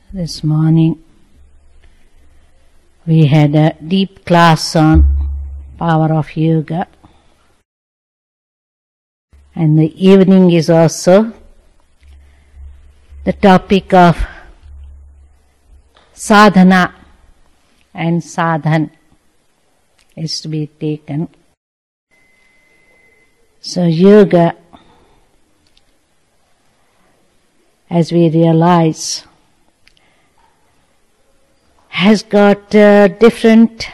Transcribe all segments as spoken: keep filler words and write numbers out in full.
This morning we had a deep class on power of yoga, and the evening is also the topic of sadhana and sadhan is to be taken. So yoga, as we realize, has got uh, different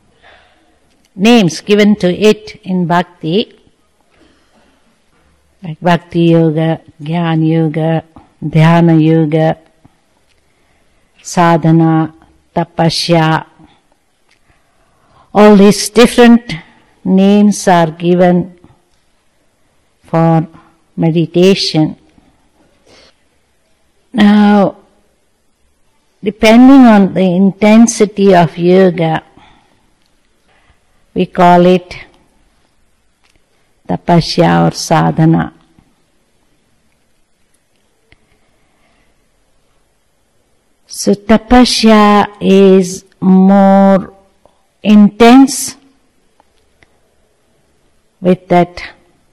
names given to it in bhakti, like bhakti yoga, jnana yoga, dhyana yoga, sadhana, tapasya. All these different names are given for meditation. Now, depending on the intensity of yoga, we call it tapasya or sadhana. So tapasya is more intense with that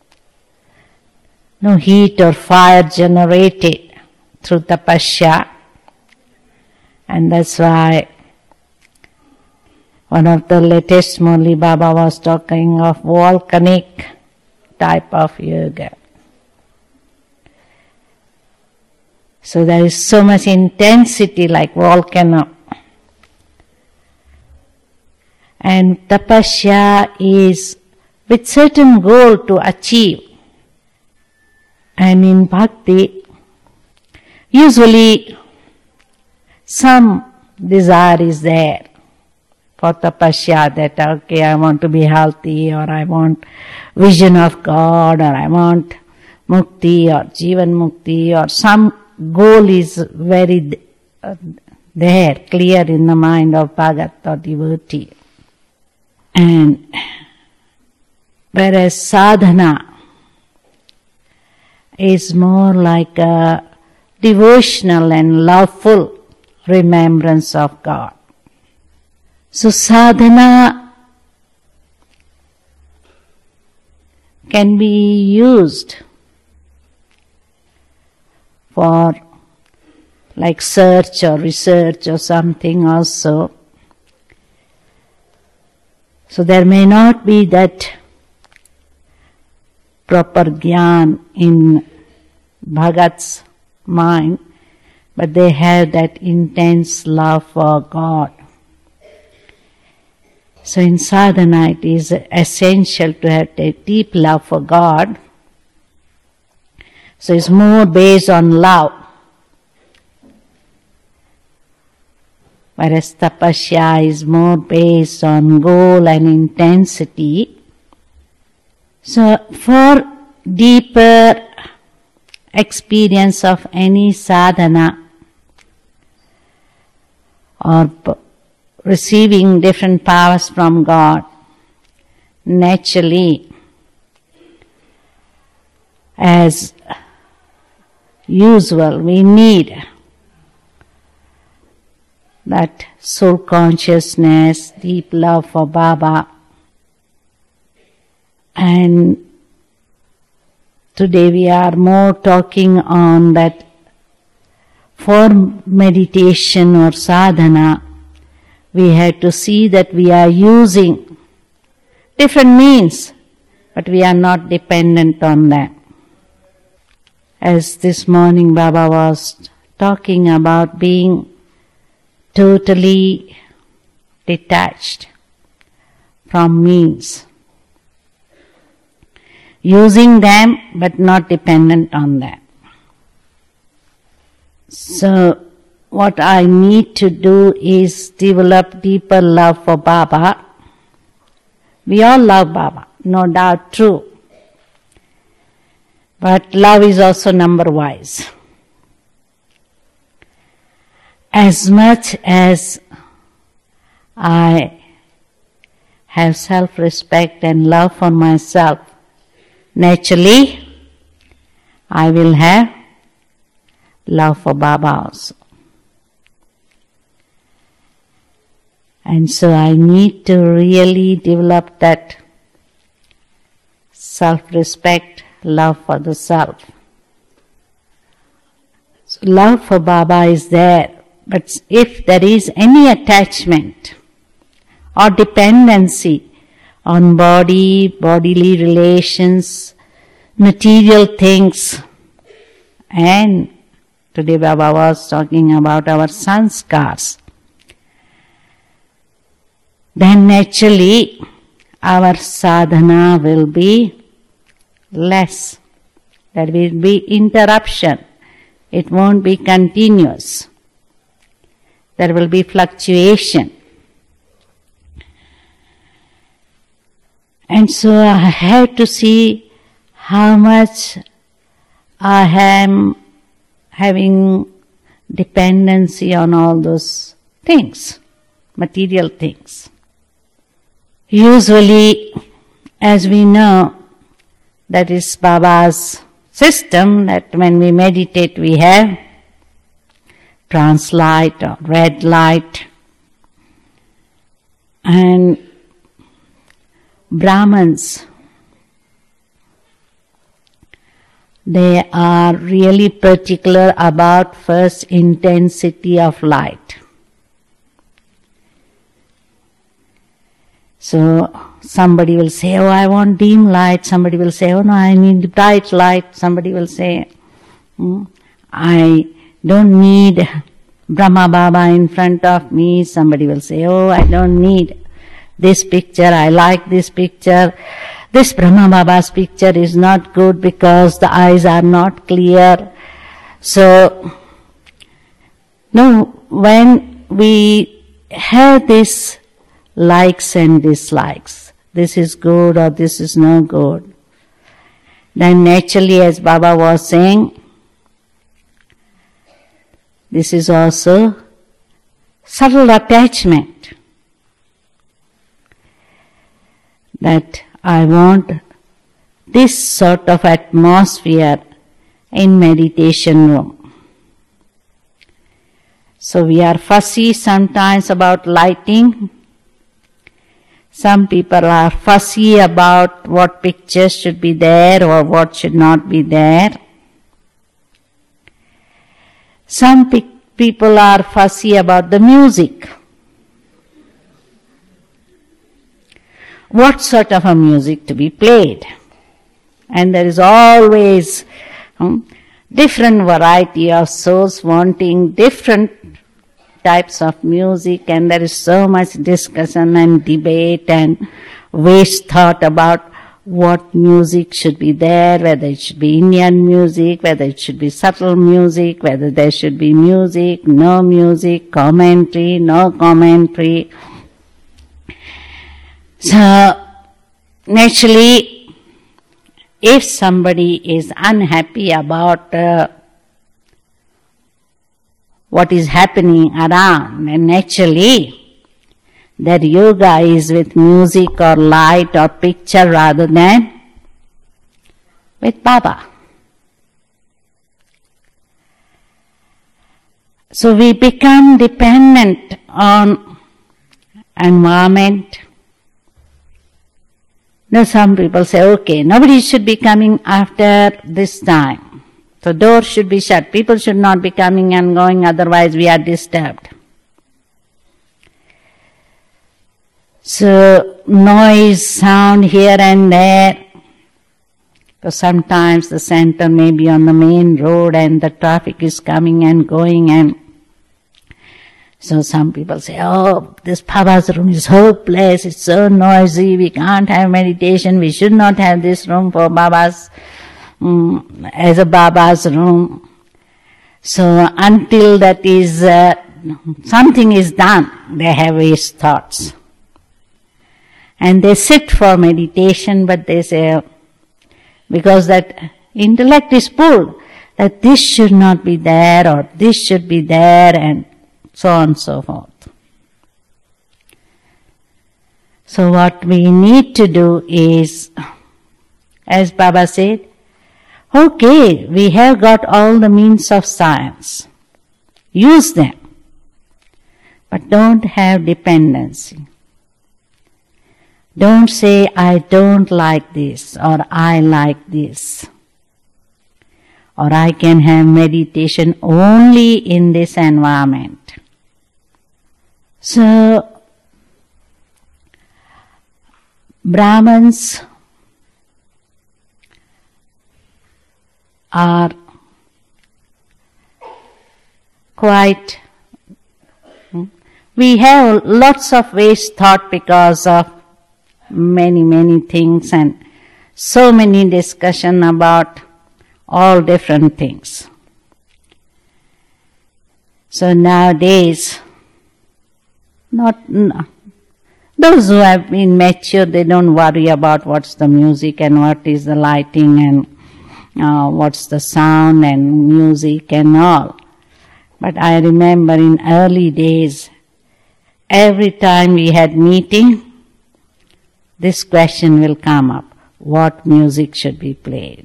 no heat or fire generated through tapasya. And that's why one of the latest Murli Baba was talking of volcanic type of yoga. So there is so much intensity like volcano. And tapasya is with certain goal to achieve. And in bhakti, usually some desire is there for tapasya that, okay, I want to be healthy, or I want vision of God, or I want mukti or jivan mukti, or some goal is very uh, there, clear in the mind of bhagat or devotee. And whereas sadhana is more like a devotional and loveful remembrance of God. So sadhana can be used for like search or research or something also. So there may not be that proper jnana in bhagat's mind, but they have that intense love for God. So in sadhana it is essential to have a deep love for God. So it's more based on love. Whereas tapasya is more based on goal and intensity. So for deeper experience of any sadhana, or receiving different powers from God, naturally, as usual, we need that soul consciousness, deep love for Baba. And today we are more talking on that for meditation or sadhana, we have to see that we are using different means, but we are not dependent on them. As this morning Baba was talking about being totally detached from means, using them but not dependent on them. So what I need to do is develop deeper love for Baba. We all love Baba, no doubt true. But love is also number-wise. As much as I have self-respect and love for myself, naturally I will have love for Baba also. And so I need to really develop that self-respect, love for the self. So love for Baba is there, but if there is any attachment or dependency on body, bodily relations, material things, and today Baba was talking about our sanskars, then naturally our sadhana will be less. There will be interruption. It won't be continuous. There will be fluctuation. And so I have to see how much I am having dependency on all those things, material things. Usually, as we know, that is Baba's system, that when we meditate we have trance light or red light, and Brahmins, they are really particular about first intensity of light. So somebody will say, oh, I want dim light. Somebody will say, oh no, I need bright light. Somebody will say, hmm, I don't need Brahma Baba in front of me. Somebody will say, oh, I don't need this picture. I like this picture. This Brahma Baba's picture is not good because the eyes are not clear. So, no, when we have this likes and dislikes, this is good or this is no good, then naturally, as Baba was saying, this is also subtle attachment, that I want this sort of atmosphere in meditation room. So we are fussy sometimes about lighting. Some people are fussy about what pictures should be there or what should not be there. Some pe- people are fussy about the music. What sort of a music to be played? And there is always um, different variety of souls wanting different types of music, and there is so much discussion and debate and waste thought about what music should be there, whether it should be Indian music, whether it should be subtle music, whether there should be music, no music, commentary, no commentary. So, naturally, if somebody is unhappy about uh, what is happening around, and naturally their yoga is with music or light or picture rather than with Baba. So we become dependent on environment. Now some people say, okay, nobody should be coming after this time. So doors should be shut. People should not be coming and going, otherwise we are disturbed. So noise, sound here and there. So sometimes the center may be on the main road and the traffic is coming and going, and so some people say, oh, this Baba's room is hopeless, it's so noisy, we can't have meditation, we should not have this room for Baba's Um, as a Baba's room. So until that is, uh, something is done, they have these thoughts. And they sit for meditation, but they say, because that intellect is pulled, that this should not be there or this should be there, and so on and so forth. So what we need to do is, as Baba said, okay, we have got all the means of science. Use them. But don't have dependency. Don't say, I don't like this, or I like this, or I can have meditation only in this environment. So, Brahmins are quite, we have lots of waste thought because of many, many things and so many discussion about all different things. So nowadays, not no, those who have been mature, they don't worry about what's the music and what is the lighting and uh, what's the sound and music and all. But I remember in early days, every time we had meeting, this question will come up: what music should be played?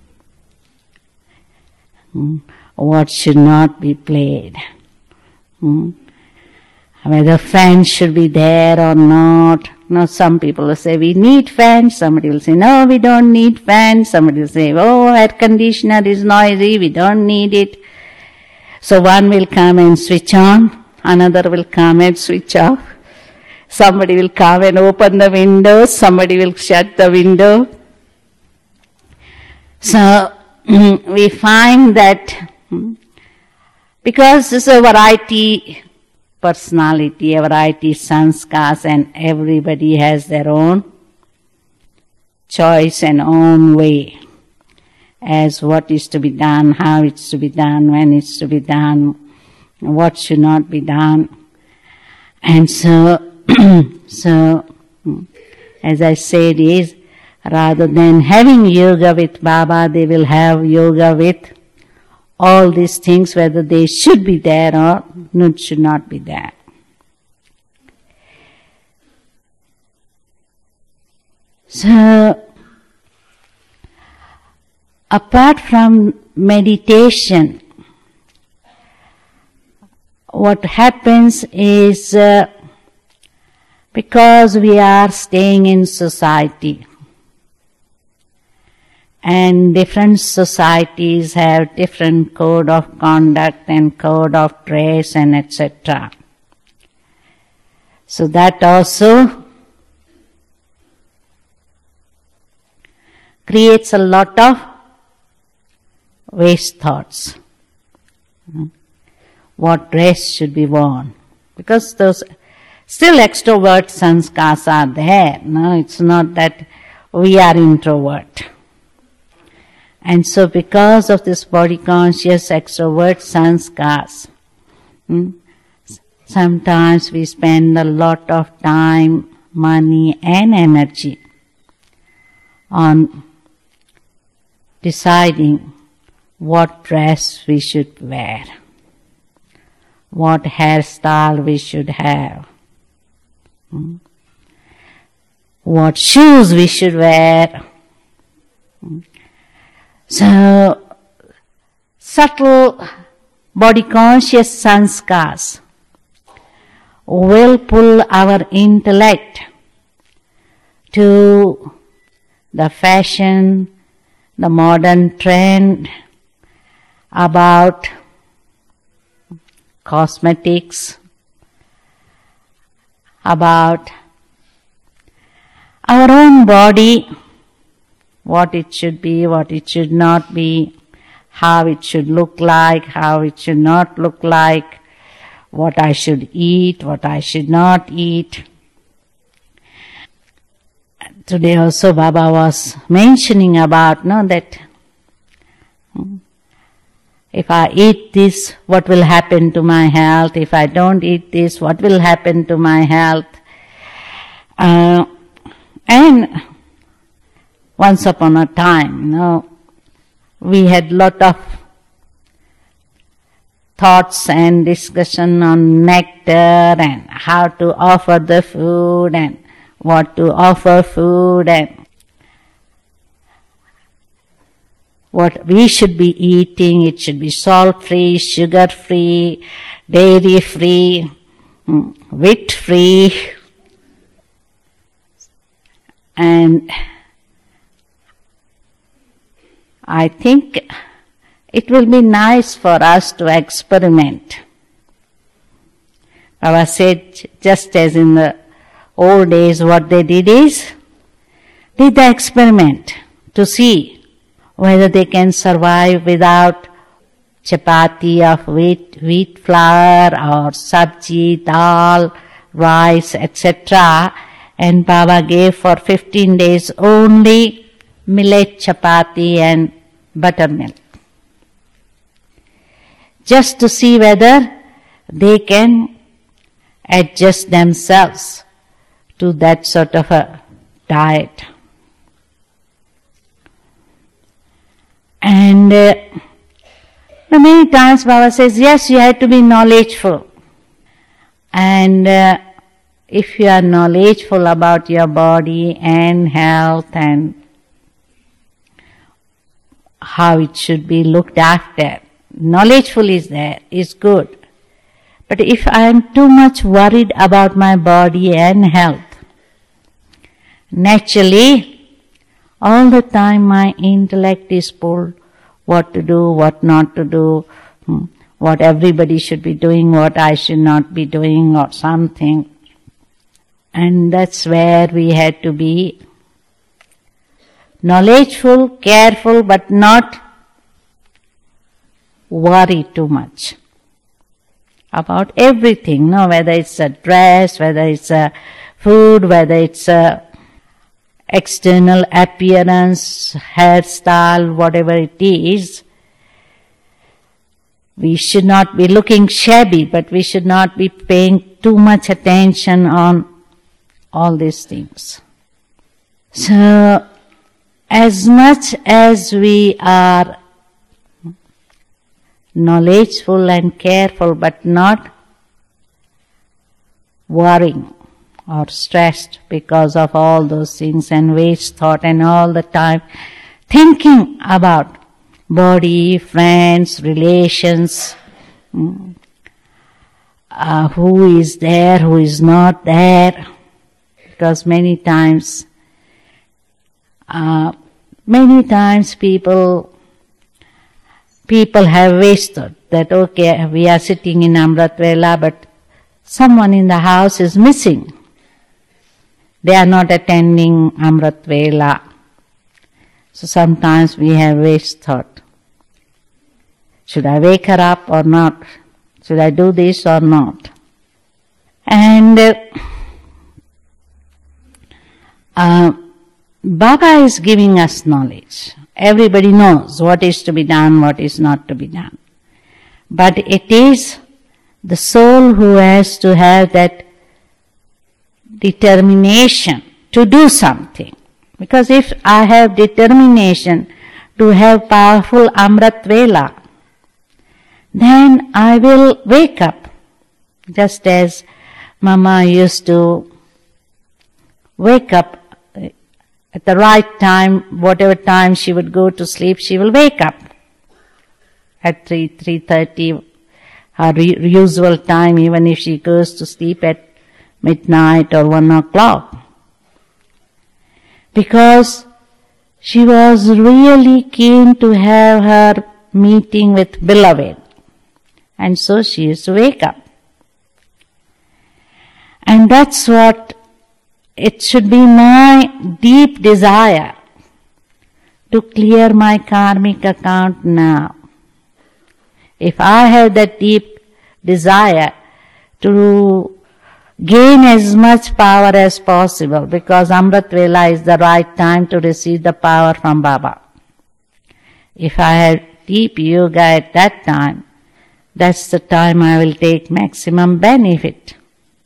Hmm? What should not be played? Hmm? Whether fans should be there or not. Now some people will say we need fans, somebody will say no, we don't need fans, somebody will say oh, air conditioner is noisy, we don't need it. So one will come and switch on, another will come and switch off. Somebody will come and open the window, somebody will shut the window. So we find that because there's a variety personality, a variety sanskars, and everybody has their own choice and own way as what is to be done, how it's to be done, when it's to be done, what should not be done. And so, so as I said is, rather than having yoga with Baba, they will have yoga with all these things, whether they should be there or not, should not be there. So, apart from meditation, what happens is uh, because we are staying in society, and different societies have different code of conduct and code of dress and et cetera. So that also creates a lot of waste thoughts. What dress should be worn? Because those still extrovert sanskars are there. No, it's not that we are introvert. And so because of this body-conscious extrovert sanskars, hmm, sometimes we spend a lot of time, money and energy on deciding what dress we should wear, what hairstyle we should have, hmm, what shoes we should wear. Hmm. So, subtle body-conscious sanskars will pull our intellect to the fashion, the modern trend about cosmetics, about our own body, what it should be, what it should not be, how it should look like, how it should not look like, what I should eat, what I should not eat. Today also Baba was mentioning about, no, that if I eat this, what will happen to my health? If I don't eat this, what will happen to my health? Uh, and once upon a time, you know, we had lot of thoughts and discussion on nectar and how to offer the food and what to offer food and what we should be eating. It should be salt-free, sugar-free, dairy-free, mm, wheat-free, and I think it will be nice for us to experiment. Baba said, just as in the old days, what they did is, did the experiment to see whether they can survive without chapati of wheat, wheat flour or sabji, dal, rice, et cetera. And Baba gave for fifteen days only millet chapati and buttermilk, just to see whether they can adjust themselves to that sort of a diet. And uh, many times Baba says, yes, you have to be knowledgeful. And uh, if you are knowledgeful about your body and health and how it should be looked after, knowledgeful is there, is good. But if I am too much worried about my body and health, naturally, all the time my intellect is pulled what to do, what not to do, what everybody should be doing, what I should not be doing or something. And that's where we had to be knowledgeful, careful, but not worry too much about everything, no, whether it's a dress, whether it's a food, whether it's a external appearance, hairstyle, whatever it is. We should not be looking shabby, but we should not be paying too much attention on all these things. So, as much as we are knowledgeful and careful, but not worrying or stressed because of all those things and waste thought and all the time thinking about body, friends, relations, uh, who is there, who is not there. Because many times, uh, many times people people have wasted that, okay, we are sitting in Amrit Vela, but someone in the house is missing. They are not attending Amrit Vela. So sometimes we have waste thought. Should I wake her up or not? Should I do this or not? And uh, uh, Baba is giving us knowledge. Everybody knows what is to be done, what is not to be done. But it is the soul who has to have that determination to do something. Because if I have determination to have powerful Amrit Vela, then I will wake up. Just as Mama used to wake up at the right time, whatever time she would go to sleep, she will wake up at three, three thirty, her re- usual time, even if she goes to sleep at midnight or one o'clock. Because she was really keen to have her meeting with Beloved. And so she used to wake up. And that's what it should be my deep desire to clear my karmic account now. If I have that deep desire to gain as much power as possible, because Amrit Vela is the right time to receive the power from Baba. If I have deep yoga at that time, that's the time I will take maximum benefit.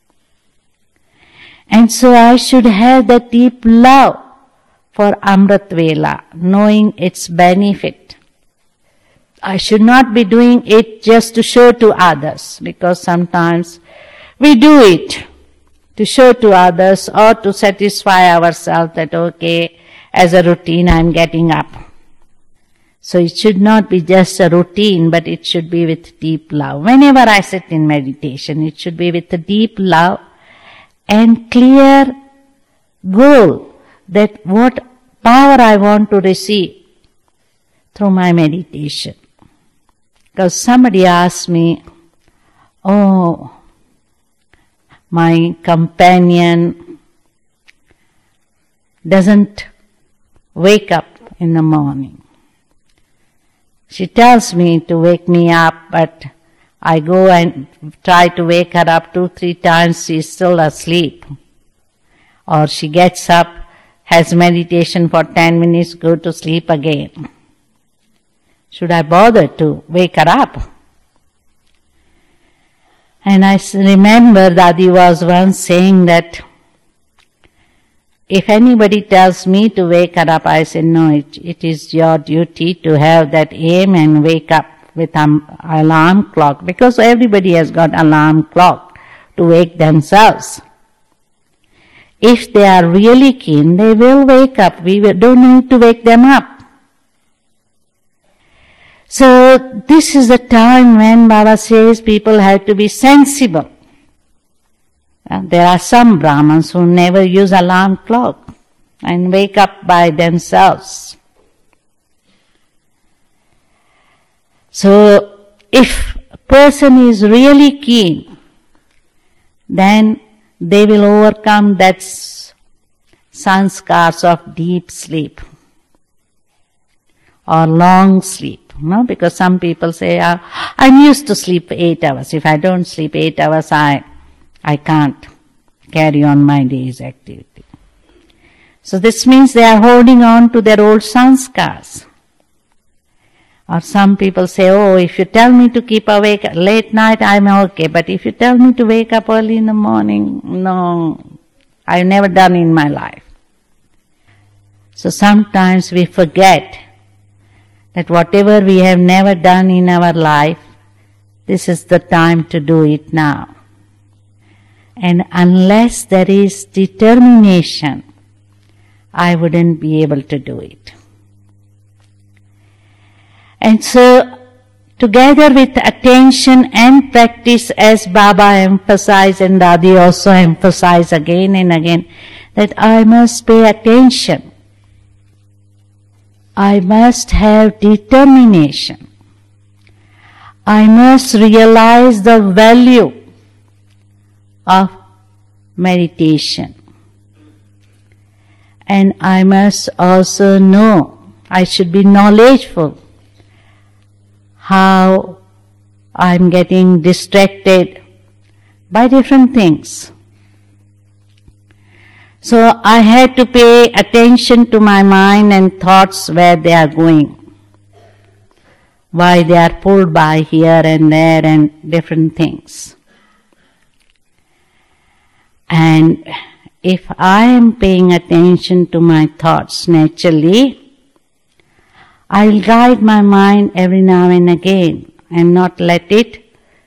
And so I should have that deep love for Amrit Vela, knowing its benefit. I should not be doing it just to show to others, because sometimes we do it to show to others or to satisfy ourselves that, okay, as a routine I am getting up. So it should not be just a routine, but it should be with deep love. Whenever I sit in meditation, it should be with a deep love and clear goal that what power I want to receive through my meditation. Because somebody asked me, oh, my companion doesn't wake up in the morning. She tells me to wake me up, but I go and try to wake her up two, three times, she's still asleep. Or she gets up, has meditation for ten minutes, go to sleep again. Should I bother to wake her up? And I remember Dadi was once saying that if anybody tells me to wake her up, I say, no, it, it is your duty to have that aim and wake up with an alarm clock, because everybody has got alarm clock to wake themselves. If they are really keen, they will wake up. We don't need to wake them up. So this is the time when Baba says people have to be sensible. Uh, there are some Brahmins who never use alarm clock and wake up by themselves. So if a person is really keen, then they will overcome that sanskars of deep sleep or long sleep. No, because some people say, oh, I'm used to sleep eight hours. If I don't sleep eight hours, I, I can't carry on my day's activity. So this means they are holding on to their old sanskars. Or some people say, oh, if you tell me to keep awake late night, I'm okay. But if you tell me to wake up early in the morning, no, I've never done in my life. So sometimes we forget that whatever we have never done in our life, this is the time to do it now. And unless there is determination, I wouldn't be able to do it. And so, together with attention and practice, as Baba emphasized and Dadi also emphasized again and again, that I must pay attention. I must have determination. I must realize the value of meditation. And I must also know, I should be knowledgeful how I'm getting distracted by different things. So I had to pay attention to my mind and thoughts where they are going, why they are pulled by here and there and different things. And if I am paying attention to my thoughts naturally, I will guide my mind every now and again and not let it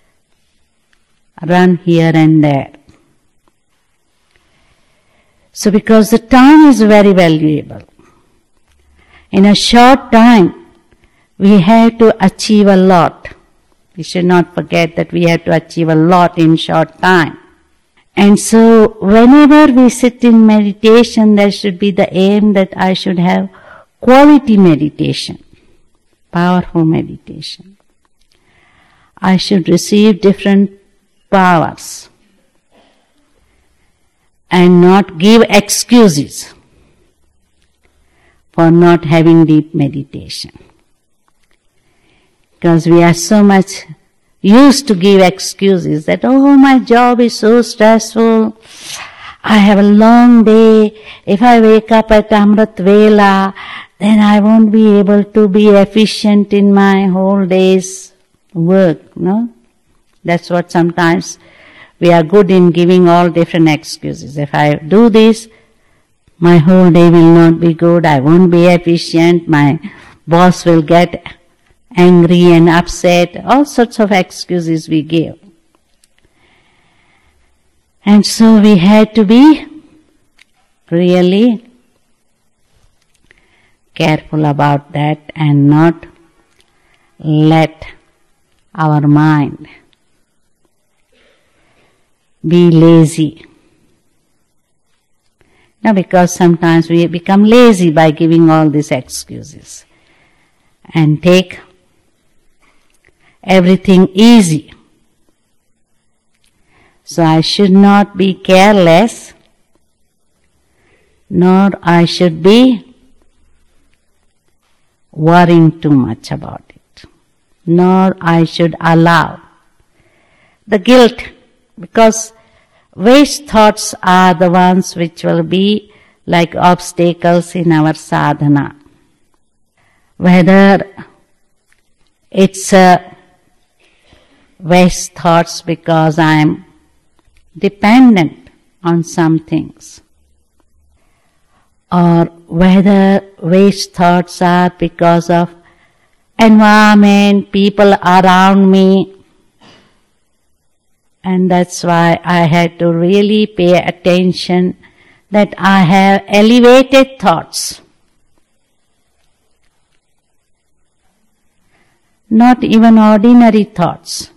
run here and there. So because the time is very valuable, in a short time we have to achieve a lot. We should not forget that we have to achieve a lot in short time. And so whenever we sit in meditation, there should be the aim that I should have quality meditation, powerful meditation. I should receive different powers and not give excuses for not having deep meditation. Because we are so much used to give excuses that, oh, my job is so stressful, I have a long day, if I wake up at Amrit Vela, then I won't be able to be efficient in my whole day's work, no? That's what sometimes we are good in giving all different excuses. If I do this, my whole day will not be good, I won't be efficient, my boss will get angry and upset, all sorts of excuses we give. And so we had to be really careful about that and not let our mind be lazy. Now, because sometimes we become lazy by giving all these excuses and take everything easy. So I should not be careless, nor I should be worrying too much about it, nor I should allow the guilt, because waste thoughts are the ones which will be like obstacles in our sadhana. Whether it's a waste thoughts because I am dependent on some things, or whether waste thoughts are because of environment, people around me, and that's why I had to really pay attention that I have elevated thoughts, not even ordinary thoughts.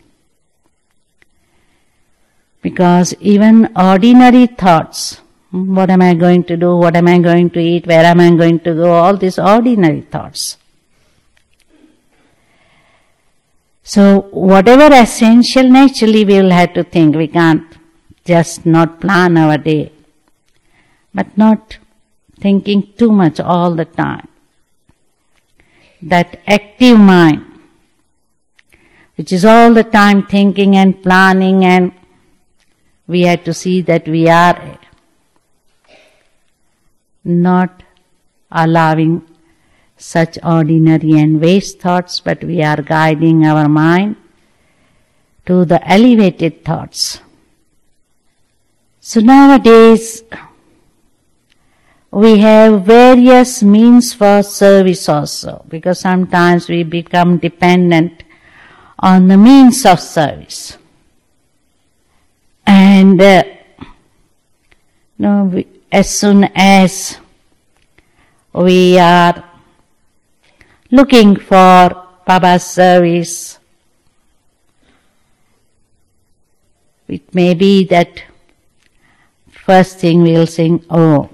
Because even ordinary thoughts, what am I going to do, what am I going to eat, where am I going to go, all these ordinary thoughts. So whatever essential, naturally we will have to think. We can't just not plan our day, but not thinking too much all the time. That active mind, which is all the time thinking and planning, and we have to see that we are not allowing such ordinary and waste thoughts, but we are guiding our mind to the elevated thoughts. So nowadays, we have various means for service also, because sometimes we become dependent on the means of service. And uh, you know, we, as soon as we are looking for Baba's service, it may be that first thing we'll think, oh,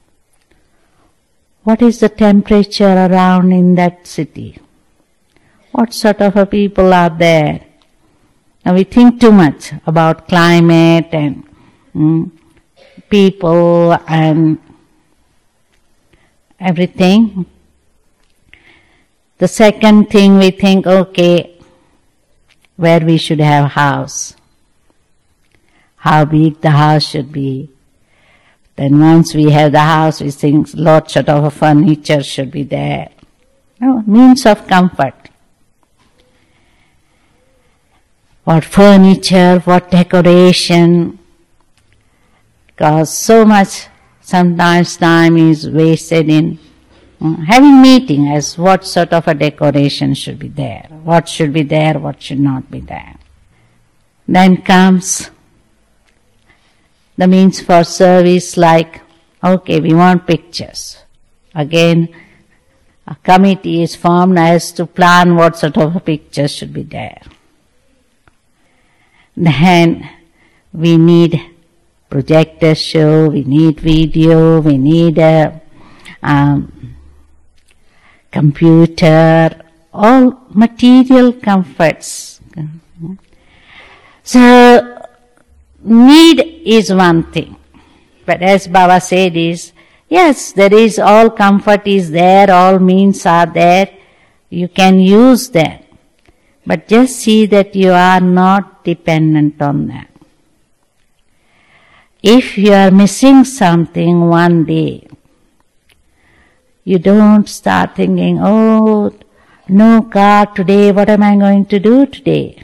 what is the temperature around in that city? What sort of a people are there? Now we think too much about climate and mm, people and everything. The second thing we think, okay, where we should have a house, how big the house should be. Then once we have the house, we think lots of furniture should be there. No, means of comfort. What furniture, what decoration, because so much sometimes time is wasted in um, having meeting as what sort of a decoration should be there, what should be there, what should not be there. Then comes the means for service like, okay, we want pictures. Again, a committee is formed as to plan what sort of a picture should be there. Then we need projector show, we need video, we need a um, computer, all material comforts. So, need is one thing. But as Baba said is, yes, there is all comfort is there, all means are there, you can use them. But just see that you are not dependent on them. If you are missing something one day, you don't start thinking, oh, no car today, what am I going to do today?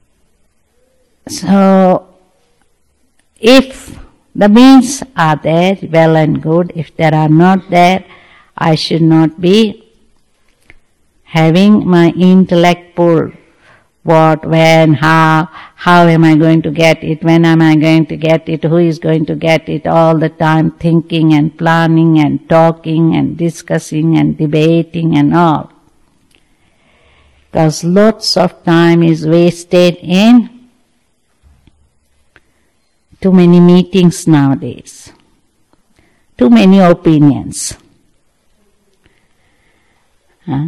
So, if the means are there, well and good. If there are not there, I should not be having my intellect pulled. What, when, how, how am I going to get it, when am I going to get it, who is going to get it, all the time thinking and planning and talking and discussing and debating and all. Because lots of time is wasted in too many meetings nowadays, too many opinions. Huh?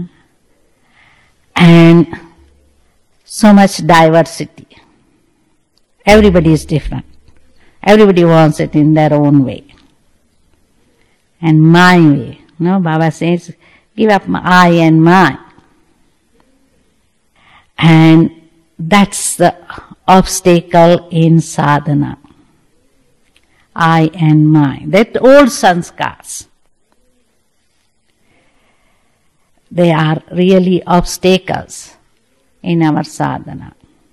And so much diversity. Everybody is different. Everybody wants it in their own way. And my way. No, Baba says, give up my I and mine. And that's the obstacle in sadhana. I and mine. That old sanskars. They are really obstacles in our sadhana.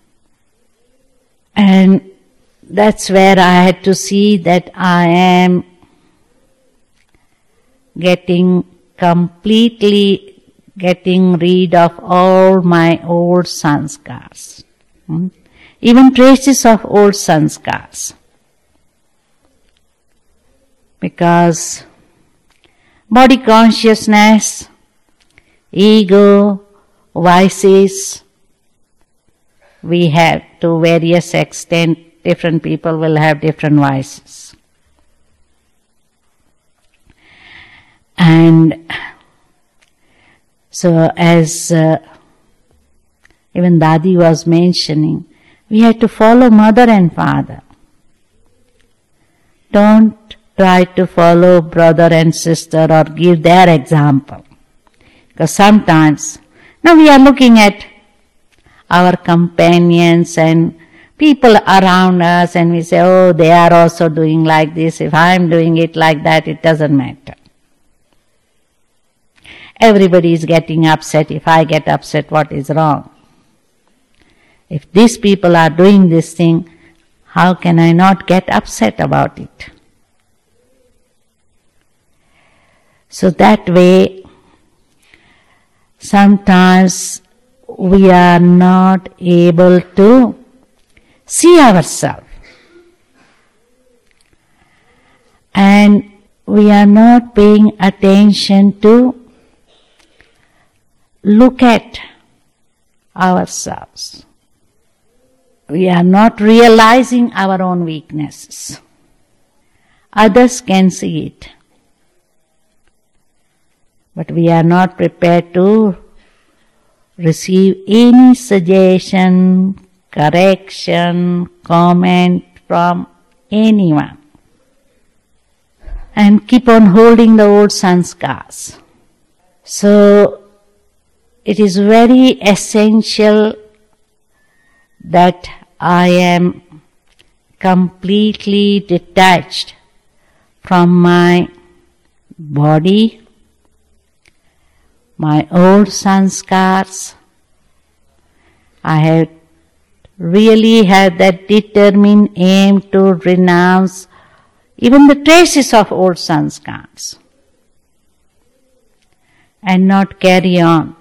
And that's where I had to see that I am getting completely getting rid of all my old sanskars. Hmm? Even traces of old sanskars. Because body consciousness, ego, vices, we have to various extent. Different people will have different vices. And so as uh, even Dadi was mentioning, we have to follow mother and father. Don't try to follow brother and sister or give their example. Because sometimes, now we are looking at our companions and people around us and we say, oh, they are also doing like this. If I am doing it like that, it doesn't matter. Everybody is getting upset. If I get upset, what is wrong? If these people are doing this thing, how can I not get upset about it? So that way, sometimes we are not able to see ourselves. And we are not paying attention to look at ourselves. We are not realizing our own weaknesses. Others can see it. But we are not prepared to receive any suggestion, correction, comment from anyone. And keep on holding the old sanskars. So, it is very essential that I am completely detached from my body, my old sanskars. I have really had that determined aim to renounce even the traces of old sanskars and not carry on.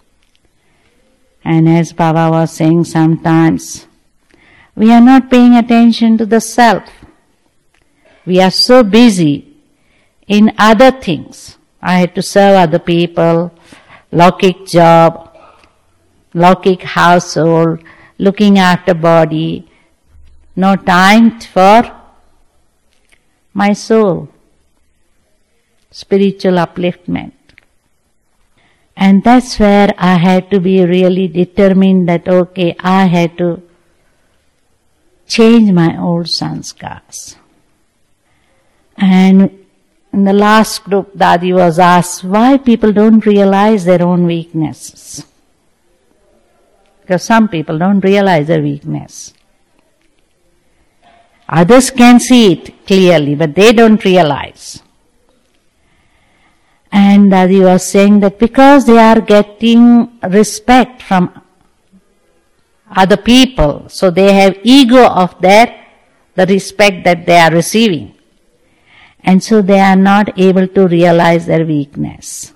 And as Baba was saying, sometimes we are not paying attention to the self. We are so busy in other things. I had to serve other people, Lokik job, Lokik household, looking after body, no time for my soul, spiritual upliftment. And that's where I had to be really determined that, okay, I had to change my old sanskars. And in the last group, Dadi was asked why people don't realize their own weaknesses. Because some people don't realize their weakness. Others can see it clearly, but they don't realize. And Dadi was saying that because they are getting respect from other people, so they have ego of their, the respect that they are receiving. And so they are not able to realize their weakness.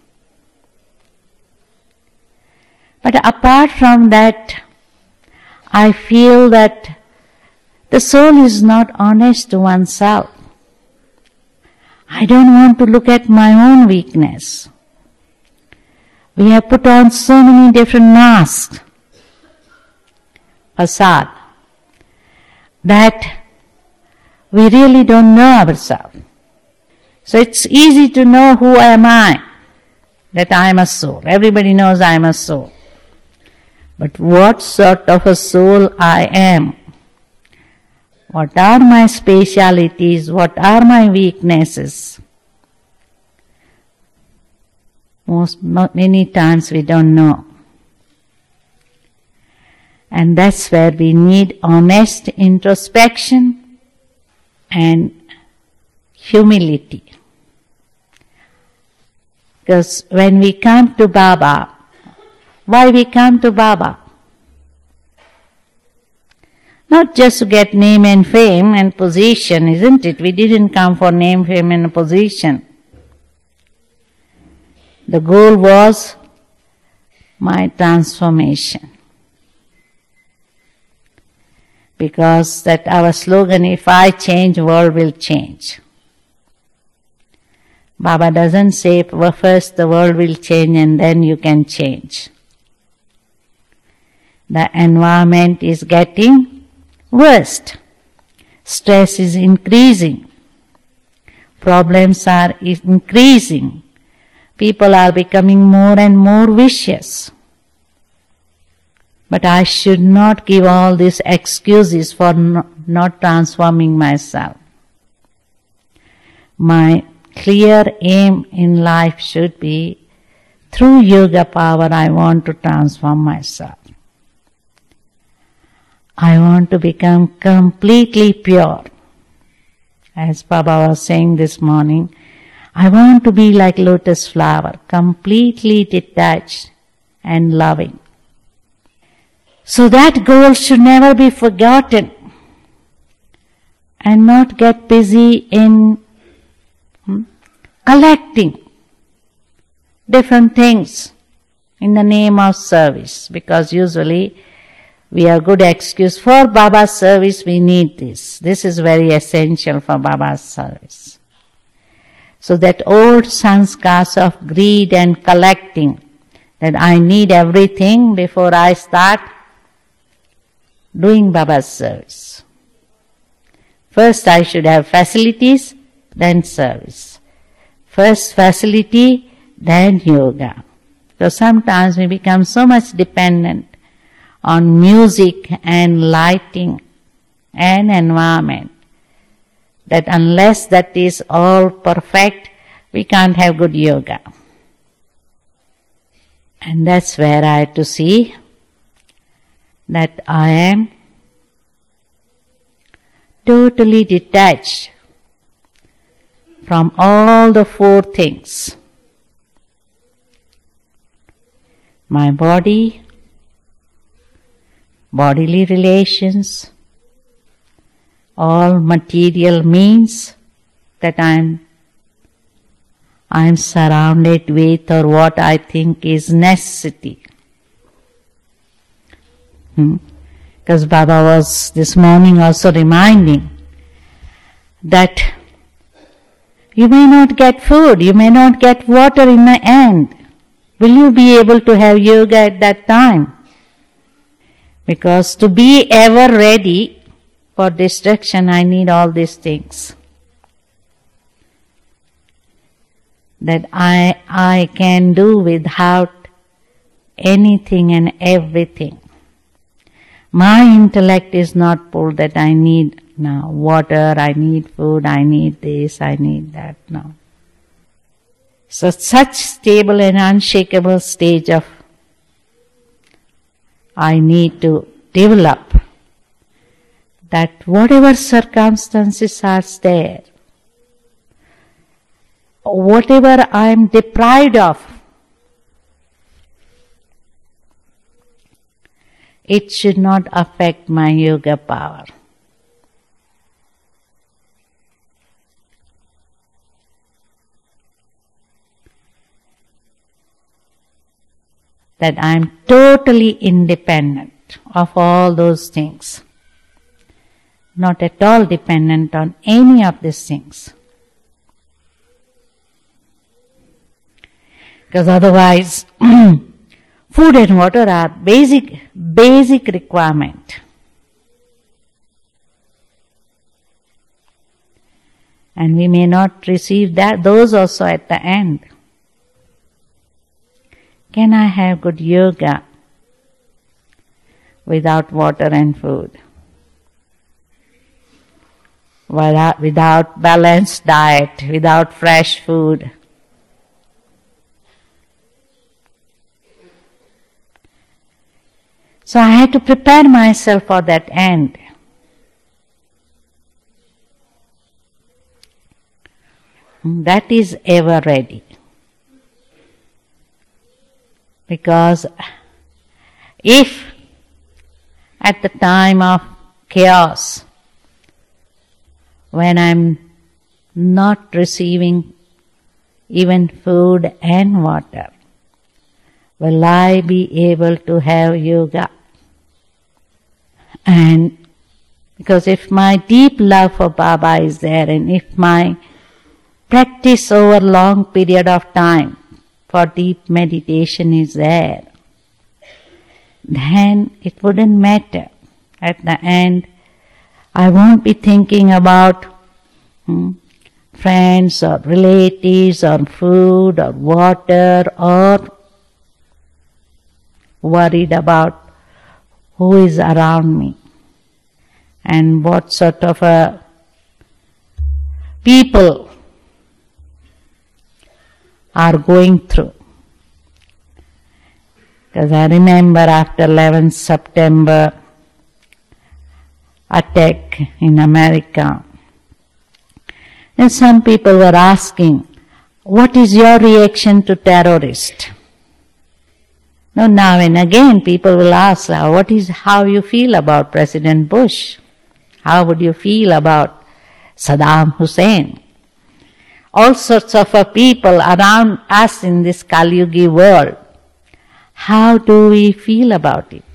But apart from that, I feel that the soul is not honest to oneself. I don't want to look at my own weakness. We have put on so many different masks, facade, that we really don't know ourselves. So it's easy to know who am I, that I am a soul. Everybody knows I am a soul. But what sort of a soul I am? What are my specialities? What are my weaknesses? Most, many times we don't know. And that's where we need honest introspection and humility. Because when we come to Baba, why we come to Baba? Not just to get name and fame and position, isn't it? We didn't come for name, fame and position. The goal was my transformation. Because that our slogan, if I change, world will change. Baba doesn't say, well, first the world will change and then you can change. The environment is getting worse. Stress is increasing. Problems are increasing. People are becoming more and more vicious. But I should not give all these excuses for not transforming myself. My clear aim in life should be, through yoga power, I want to transform myself. I want to become completely pure. As Baba was saying this morning, I want to be like lotus flower, completely detached and loving. So that goal should never be forgotten, and not get busy in hmm, collecting different things in the name of service, because usually we are good excuse for Baba's service, we need this. This is very essential for Baba's service. So that old sanskars of greed and collecting, that I need everything before I start doing Baba's service. First I should have facilities, then service. First facility, then yoga. So sometimes we become so much dependent on music and lighting and environment that unless that is all perfect, we can't have good yoga. And that's where I have to see that I am totally detached from all the four things. My body, bodily relations, all material means that I am I am surrounded with, or what I think is necessity. Hmm. Because Baba was this morning also reminding that you may not get food, you may not get water in the end. Will you be able to have yoga at that time? Because to be ever ready for destruction, I need all these things. That I, I can do without anything and everything. My intellect is not full that I need now water, I need food, I need this, I need that. No. So such stable and unshakable stage of I need to develop, that whatever circumstances are there, whatever I am deprived of, it should not affect my yoga power. That I am totally independent of all those things. Not at all dependent on any of these things. Because otherwise, food and water are basic, basic requirement. And we may not receive that, those also at the end. Can I have good yoga without water and food? Without, without balanced diet, without fresh food? So I had to prepare myself for that end. That is ever ready. Because if at the time of chaos, when I'm not receiving even food and water, will I be able to have yoga? And because if my deep love for Baba is there, and if my practice over long period of time for deep meditation is there, then it wouldn't matter. At the end, I won't be thinking about hmm, friends or relatives or food or water, or worried about who is around me and what sort of a people are going through. Because I remember after eleventh September attack in America, and some people were asking, what is your reaction to terrorists? Now, now and again people will ask, what is, how you feel about President Bush? How would you feel about Saddam Hussein? All sorts of uh, people around us in this Kali Yugi world. How do we feel about it?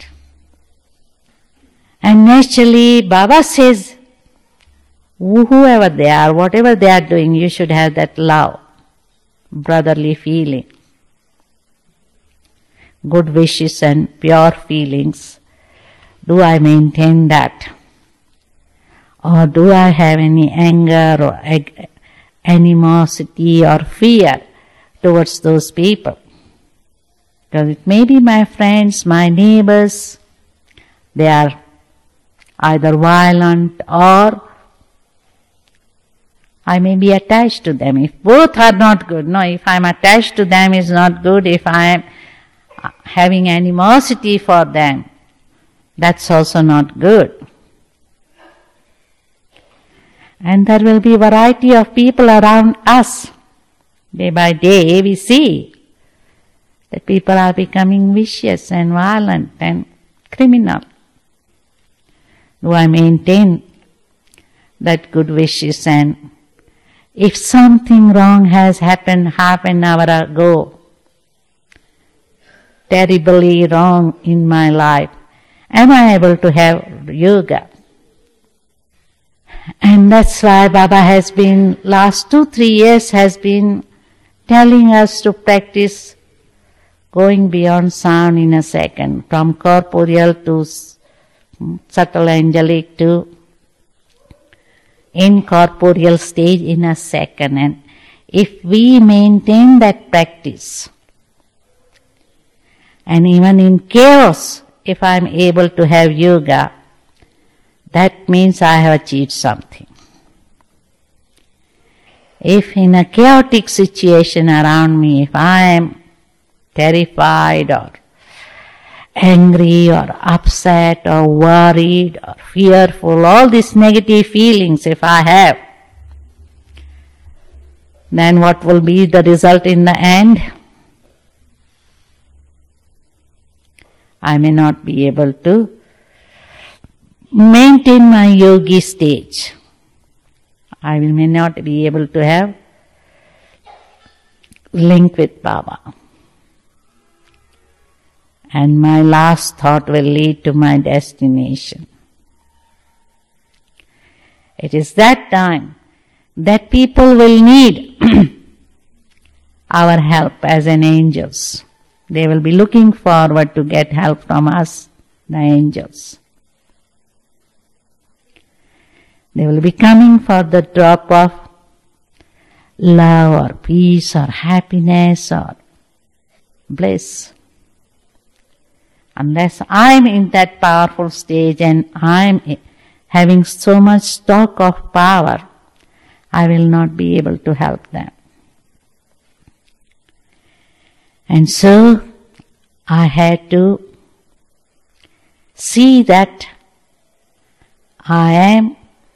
And naturally, Baba says, whoever they are, whatever they are doing, you should have that love, brotherly feeling, good wishes and pure feelings. Do I maintain that? Or do I have any anger or ag- animosity or fear towards those people? Because it may be my friends, my neighbors, they are either violent or I may be attached to them. If both are not good, no, if I am attached to them is not good, if I am having animosity for them, that's also not good. And there will be variety of people around us. Day by day we see that people are becoming vicious and violent and criminal. Do I maintain that good wishes? And if something wrong has happened half an hour ago, terribly wrong in my life, am I able to have yoga? And that's why Baba has been, last two, three years has been telling us to practice going beyond sound in a second, from corporeal to subtle angelic to incorporeal stage in a second. And if we maintain that practice, and even in chaos, if I am able to have yoga, that means I have achieved something. If in a chaotic situation around me, if I am terrified or angry or upset or worried or fearful, all these negative feelings if I have, then what will be the result in the end? I may not be able to maintain my yogi stage. I may not be able to have link with Baba. And my last thought will lead to my destination. It is that time that people will need our help as an angels. They will be looking forward to get help from us, the angels. They will be coming for the drop of love or peace or happiness or bliss. Unless I'm in that powerful stage and I'm having so much stock of power, I will not be able to help them. And so I had to see that I am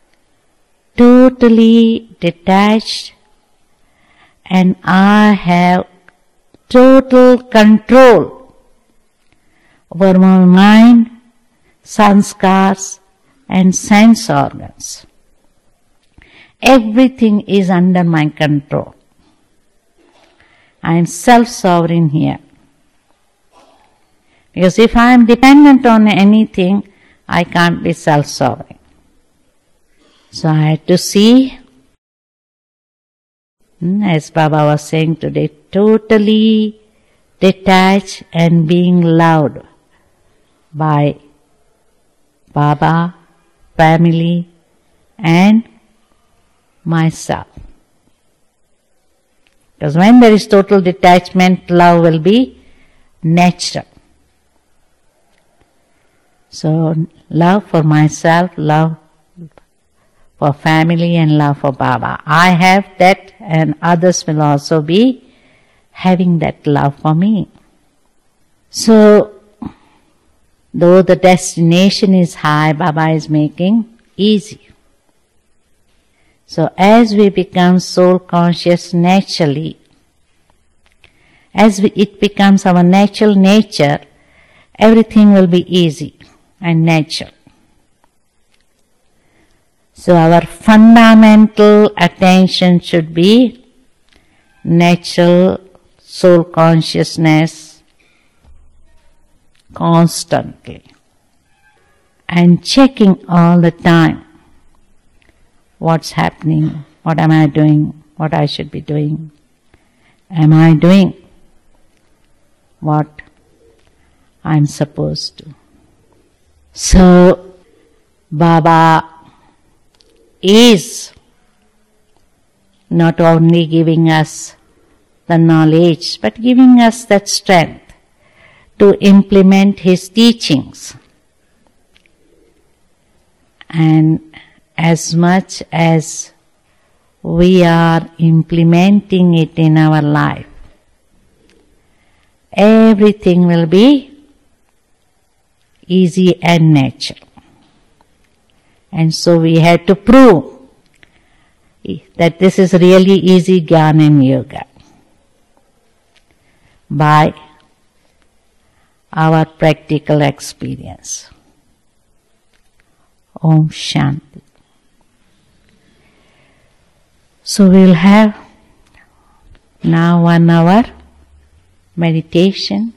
totally detached and I have total control over my mind, sanskars and sense organs. Everything is under my control. I am self-sovereign here. Because if I am dependent on anything, I can't be self-sovereign. So I had to see, as Baba was saying today, totally detached and being loved by Baba, family, and myself. Because when there is total detachment, love will be natural. So love for myself, love for family and love for Baba. I have that and others will also be having that love for me. So though the destination is high, Baba is making easy. So as we become soul conscious naturally, as we, it becomes our natural nature, everything will be easy and natural. So our fundamental attention should be natural soul consciousness constantly and checking all the time what's happening, what am I doing, what I should be doing. Am I doing what I'm supposed to? So Baba is not only giving us the knowledge, but giving us that strength to implement His teachings. And as much as we are implementing it in our life, everything will be easy and natural. And so we had to prove that this is really easy Jnana and Yoga by our practical experience. Om Shanti. So we'll have now one hour meditation